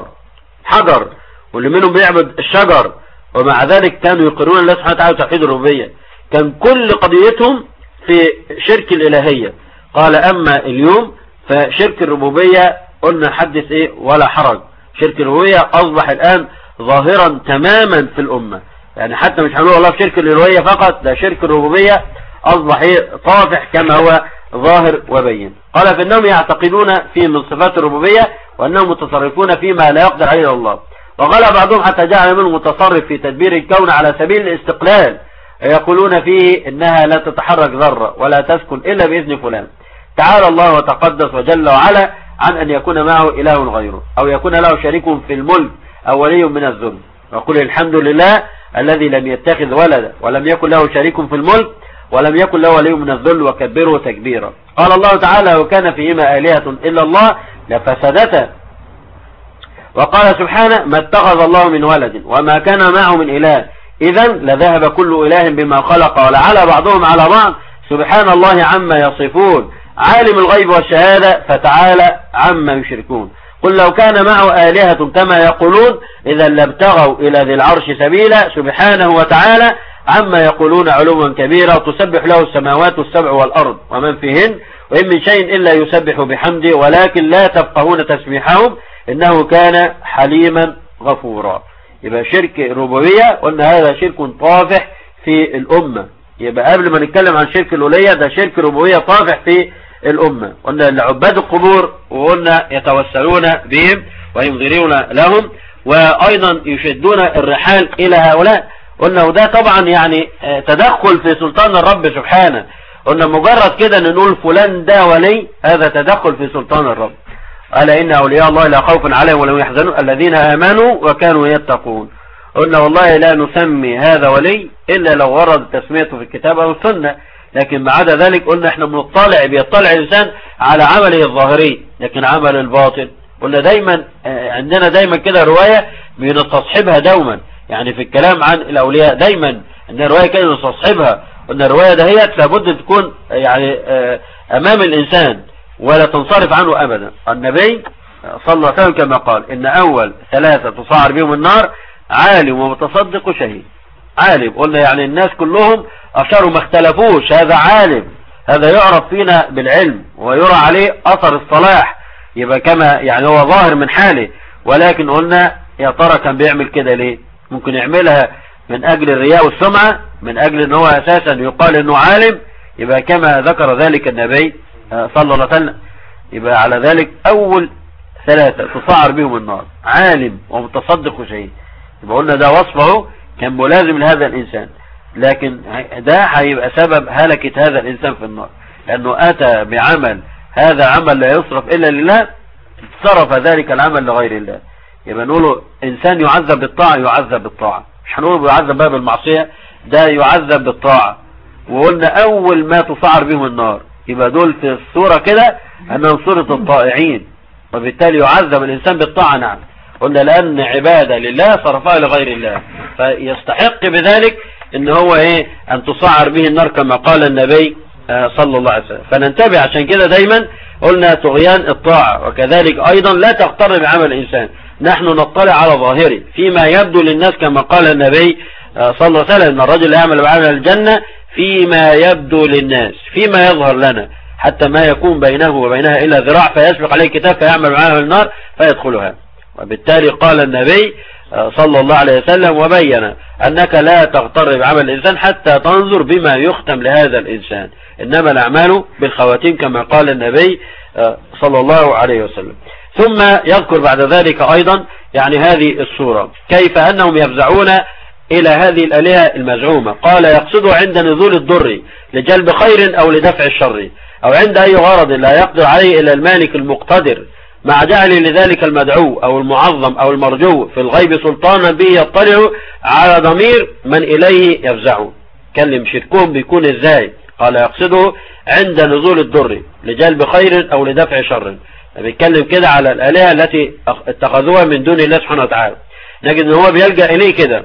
S1: حجر واللي منهم بيعبد الشجر ومع ذلك كانوا يقرون لله سبحانه وتعالى توحيد الربوبية كان كل قضيتهم في شرك الإلهية. قال أما اليوم فشرك الربوبية قلنا حدث إيه ولا حرج. شرك الربوبية أصبح الآن ظاهرا تماما في الأمة يعني حتى مش هنقول الله في شرك الإلهية فقط ده شرك الربوبية أصبح إيه طافح كما هو ظاهر وبين. قال فإنهم يعتقدون في من صفات الربوبية وأنهم متصرفون فيما لا يقدر عليه الله وقال بعضهم حتى جعل منه متصرف في تدبير الكون على سبيل الاستقلال، يقولون فيه إنها لا تتحرك ذرة ولا تسكن إلا بإذن فلان. تعالى الله وتقدس وجل وعلا عن أن يكون معه إله غيره أو يكون له شريك في الملك أو ولي من الذل. وقل الحمد لله الذي لم يتخذ ولدا ولم يكن له شريك في الملك ولم يكن له ولي من الذل وكبره تكبيرا. قال الله تعالى وكان فيهما آلهة إلا الله لفسدتا. وقال سبحانه ما اتخذ الله من ولد وما كان معه من إله إذا لذهب كل إله بما خلق ولعلى بعضهم على بعض سبحان الله عما يصفون عالم الغيب والشهادة فتعالى عما يشركون. قل لو كان معه آلهة كما يقولون إذا لابتغوا إلى ذي العرش سبيلا سبحانه وتعالى عما يقولون علوا كبيرا تسبح له السماوات السبع والأرض ومن فيهن وإن من شيء إلا يسبح بحمده ولكن لا تفقهون تسبيحهم إنه كان حليما غفورا. يبقى شرك الربوبية قلنا هذا شرك طافح في الأمة. يبقى قبل ما نتكلم عن شرك الألوهية ده شرك الربوبية طافح في الأمة. قلنا لعباد القبور وقلنا يتوسلون بهم وينذرون لهم وأيضا يشدون الرحال إلى هؤلاء. قلنا وده طبعا يعني تدخل في سلطان الرب سبحانه. قلنا مجرد كده نقول فلان ده ولي هذا تدخل في سلطان الرب. ألا إن أولياء الله لا خوف عليهم ولا هم يحزنون الذين آمنوا وكانوا يتقون. قلنا والله لا نسمي هذا ولي إلا لو ورد تسميته في الكتاب أو السنة، لكن ما عدا ذلك قلنا احنا بيطلع الإنسان على عمله الظاهري لكن عمل الباطن. قلنا دايما عندنا دايما كده رواية بنستصحبها دوما يعني في الكلام عن الأولياء دايما ان الرواية كده نستصحبها. قلنا الرواية دهيت لابد تكون يعني أمام الإنسان ولا تنصرف عنه أبدا. النبي صلى الله عليه وسلم كما قال إن أول ثلاثة تصعر بهم النار عالم ومتصدق وشهيد. عالم قلنا يعني الناس كلهم أشاروا ما اختلفوش هذا عالم هذا يعرف فينا بالعلم ويرى عليه أثر الصلاح يبقى كما يعني هو ظاهر من حاله. ولكن قلنا يا ترى كان بيعمل كده ليه؟ ممكن يعملها من أجل الرياء والسمعة من أجل أنه هو أساسا يقال أنه عالم يبقى كما ذكر ذلك النبي صلى الله عليه وسلم. يبقى على ذلك أول ثلاثة تصعر بهم النار عالم ومتصدق وشهيد. يبقى قلنا ده وصفه كان ملازم لهذا الإنسان لكن ده هيبقى سبب هلكة هذا الإنسان في النار لأنه أتى بعمل هذا عمل لا يصرف إلا لله صرف ذلك العمل لغير الله. يبقى نقوله إنسان يعذب بالطاعة يعذب بالطاعة مش هنقوله يعذب بقى بالمعصية ده يعذب بالطاعة. وقلنا أول ما تصعر بهم النار يبقى دول في الصورة كده أنهم صورة الطائعين وبالتالي يعذب الإنسان بالطاعة. نعم قلنا لأن عبادة لله صرفها لغير الله فيستحق بذلك ان هو ان تصعر به النار كما قال النبي صلى الله عليه وسلم. فننتبه عشان كده دايما قلنا طغيان الطاعة وكذلك ايضا لا تقترب بعمل الانسان. نحن نطلع على ظاهره فيما يبدو للناس كما قال النبي صلى الله عليه وسلم ان الرجل يعمل بعمل الجنة فيما يبدو للناس فيما يظهر لنا حتى ما يكون بينه وبينها إلا ذراع فيسبق عليه كتاب فيعمل بعمل النار فيدخلها. وبالتالي قال النبي صلى الله عليه وسلم وبين أنك لا تغتر بعمل الإنسان حتى تنظر بما يختم لهذا الإنسان إنما الأعمال بالخواتيم كما قال النبي صلى الله عليه وسلم. ثم يذكر بعد ذلك أيضا يعني هذه الصورة كيف أنهم يفزعون إلى هذه الآلهة المزعومة. قال يقصد عند نزول الضر لجلب خير أو لدفع الشر أو عند أي غرض لا يقدر عليه إلا المالك المقتدر مع جعل لذلك المدعو أو المعظم أو المرجو في الغيب سلطانا به يطلع على ضمير من إليه يفزعون. كلم شركهم بيكون إزاي؟ قال يقصده عند نزول الضر لجلب خير أو لدفع شر. بيتكلم كده على الآلهة التي اتخذوها من دون الله سبحانه وتعالى نجد ان هو بيلجأ إليه كده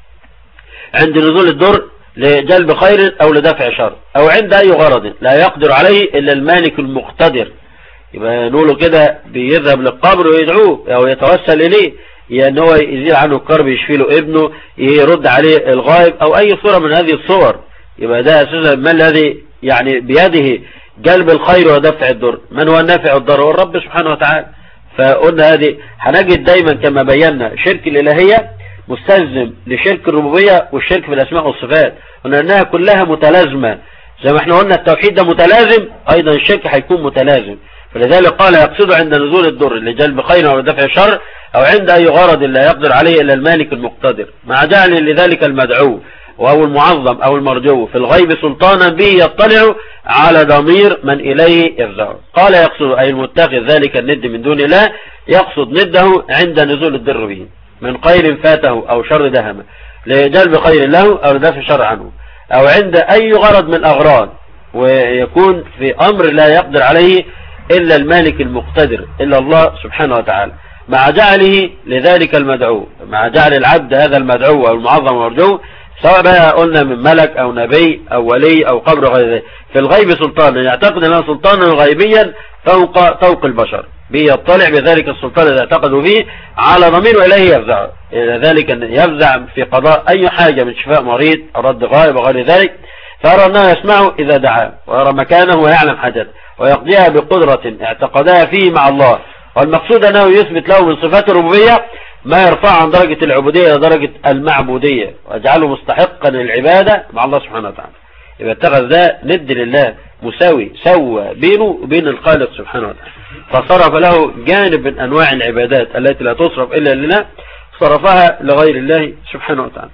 S1: عند نزول الضر لجلب خير أو لدفع شر أو عند أي غرض لا يقدر عليه إلا المالك المقتدر. يبقى نقوله كده بيذهب للقبر ويدعوه أو يتوسل إليه يعني هو يزيل عنه الكرب يشفي له ابنه يرد عليه الغائب أو أي صورة من هذه الصور. يبقى ده أساسا ما الذي يعني بيده جلب الخير ودفع الضر. من هو النافع الضر هو الرب سبحانه وتعالى. فقلنا هذه هنجد دايما كما بينا شرك الإلهية مستلزم لشرك الربوبية والشرك في الأسماء والصفات. قلنا أنها كلها متلازمة زي ما احنا قلنا التوحيد ده متلازم أيضا الشرك هيكون متلازم. ولذلك قال يقصد عند نزول الضر لجلب خير أو دفع شر أو عند أي غرض لا يقدر عليه إلا المالك المقتدر، مع جعل لذلك المدعو أو المعظم أو المرجو في الغيب سلطانا به يطلع على ضمير من إليه يفزعه. قال يقصد أي المتخذ ذلك الند من دون الله، يقصد نده عند نزول الضر به من خير فاته أو شر دهمه لجلب خير له أو لدفع شر عنه، أو عند أي غرض من الأغراض، ويكون في أمر لا يقدر عليه إلا المالك المقتدر إلا الله سبحانه وتعالى، مع جعله لذلك المدعو، مع جعل العبد هذا المدعو أو المعظم والمرجو سواء بقى قلنا من ملك أو نبي أو ولي أو قبر غير ذلك في الغيب سلطانا، يعتقد أنه سلطانا غيبيا فوق البشر بيطلع بذلك السلطان الذي اعتقدوا فيه على ضمير إليه يفزع، ذلك أن يفزع في قضاء أي حاجة من شفاء مريض أو رد غائب وغير ذلك، فيرى أنه يسمعه إذا دعاه ويرى مكانه ويعلم حاجته ويقضيها بقدرة اعتقدها فيه مع الله. والمقصود أنه يثبت له من صفات الربوبية ما يرفع عن درجة العبودية إلى درجة المعبودية ويجعله مستحقا للعبادة مع الله سبحانه وتعالى. يبقى اتخذ ده ند لله مساوي، سوى بينه وبين الخالق سبحانه وتعالى، فصرف له جانب من أنواع العبادات التي لا تصرف إلا لله صرفها لغير الله سبحانه وتعالى.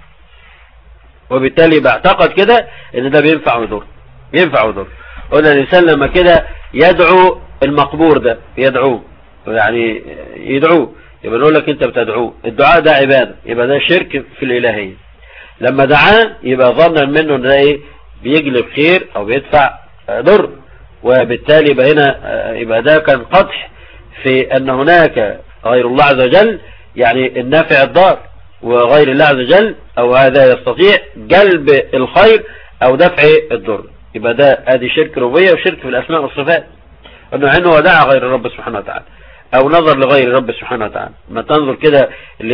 S1: وبالتالي بعتقد كده ان ده بينفع ويضر، ينفع ويضر. قلنا الإنسان لما كده يدعو المقبور ده، يدعوه يعني يدعوه، يبقى نقول لك انت بتدعوه، الدعاء ده عبادة، يبقى ده شرك في الإلهية. لما دعاه يبقى ظنا منه ان ده ايه بيجلب خير او بيدفع ضر، وبالتالي يبقى هنا يبقى ده كان قدح في ان هناك غير الله عز وجل، يعني النافع الضار، وغير الله عز وجل او هذا يستطيع جلب الخير او دفع الضر، يبقى ده ادي شرك ربوبية وشرك في الاسماء والصفات، انه عنه ودعا غير الرب سبحانه وتعالى او نظر لغير الرب سبحانه وتعالى. ما تنظر كده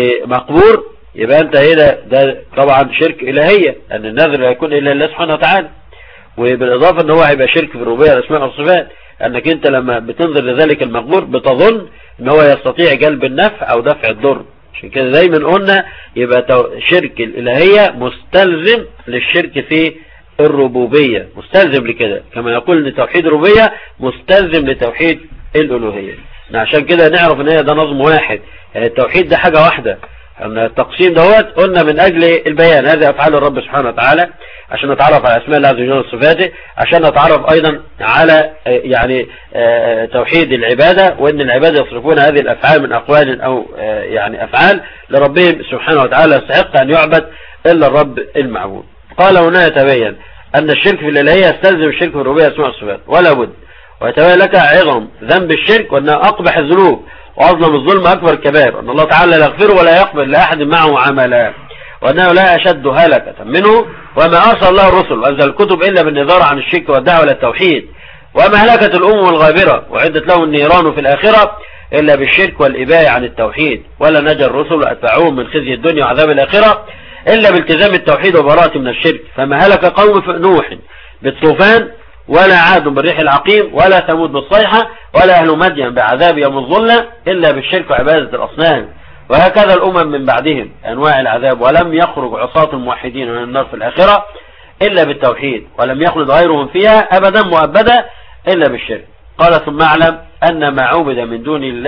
S1: لمقبور يبقى انت هنا ده طبعا شرك الهية، ان النذر لا يكون الا لله سبحانه وتعالى، وبالاضافة ان هو هيبقى شرك في الربوبية والاسماء والصفات، انك انت لما بتنظر لذلك المقبور بتظن ان هو يستطيع جلب النفع او دفع الضر. عشان كده دايما قلنا يبقى شرك الالهية مستلزم للشرك في الربوبية، مستلزم لكده، كما يقول ان توحيد الربوبية مستلزم لتوحيد الالوهية. عشان كده نعرف ان هي ده نظم واحد، يعني التوحيد ده حاجة واحدة، ان التقسيم دوت قلنا من اجل البيان هذه افعال الرب سبحانه وتعالى، عشان نتعرف على اسماء الله عز وجل وصفاته، عشان نتعرف ايضا على يعني توحيد العبادة، وان العبادة يصرفون هذه الافعال من اقوال او يعني افعال لربهم سبحانه وتعالى، يستحق ان يعبد الا الرب المعبود. قال هنا يتبين ان الشرك في الالهية يستلزم الشرك في الربوبية والاسماء والصفات ولا بد، ويتبين لك عظم ذنب الشرك وانه اقبح الذنوب واظلم الظلم اكبر الكبائر، وان الله تعالى لا يغفر ولا يقبل لاحد معه عملا، وانه لا اشد هلكة منه، وما ارسل الله الرسل وانزل الكتب الا بالنذار عن الشرك والدعوة الى التوحيد، وما هلكت الامم الغابرة وعدت له النيران في الاخرة الا بالشرك والاباء عن التوحيد، ولا نجى الرسل واتبعوهم من خزي الدنيا وعذاب الاخرة الا بالتزام التوحيد وبراءة من الشرك، فما هلك قوم نوح بالطوفان ولا عاد بالريح العقيم ولا ثمود بالصيحة ولا أهل مدين بعذاب يوم الظلة إلا بالشرك وعبادة الأصنام، وهكذا الأمم من بعدهم أنواع العذاب، ولم يخرج عصاة الموحدين من النار في الآخرة إلا بالتوحيد، ولم يخلد غيرهم فيها أبدا مؤبدا إلا بالشرك. قال ثم اعلم أن ما عبد من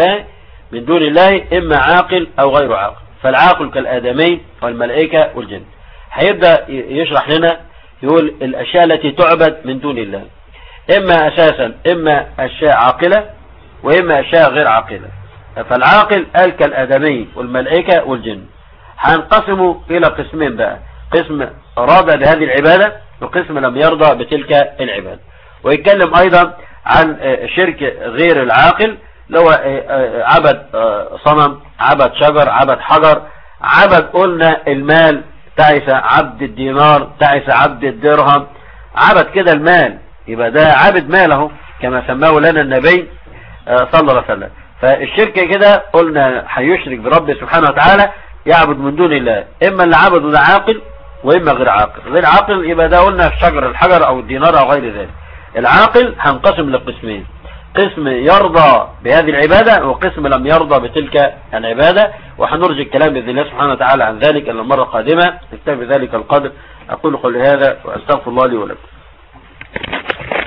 S1: دون الله إما عاقل أو غير عاقل، فالعاقل كالآدمي والملائكة والجن. هيبدأ يشرح لنا يقول الأشياء التي تعبد من دون الله، إما أشياء عاقلة وإما أشياء غير عاقلة. فالعاقل قال كالآدمي والملائكة والجن، هنقسموا إلى قسمين بقى، قسم رضى بهذه العبادة وقسم لم يرضى بتلك العبادة. ويتكلم أيضا عن شرك غير العاقل، لو عبد صنم، عبد شجر، عبد حجر، عبد قلنا المال، تعس عبد الدينار، تعس عبد الدرهم، عبد كده المال، يبقى ده عبد ماله كما سماه لنا النبي صلى الله عليه وسلم. فالشرك كده قلنا هيشرك برب سبحانه وتعالى، يعبد من دون الله، اما اللي عبده ده عاقل واما غير عاقل. غير عاقل يبقى ده قلنا الشجر الحجر او الدينار او غير ذلك. العاقل هنقسم لقسمين، قسم يرضى بهذه العبادة وقسم لم يرضى بتلك العبادة، وحنرجع الكلام بإذن الله سبحانه وتعالى عن ذلك إلى المرة القادمة. نكتفي بذلك القدر. أقول قولي هذا وأستغفر الله لي ولكم.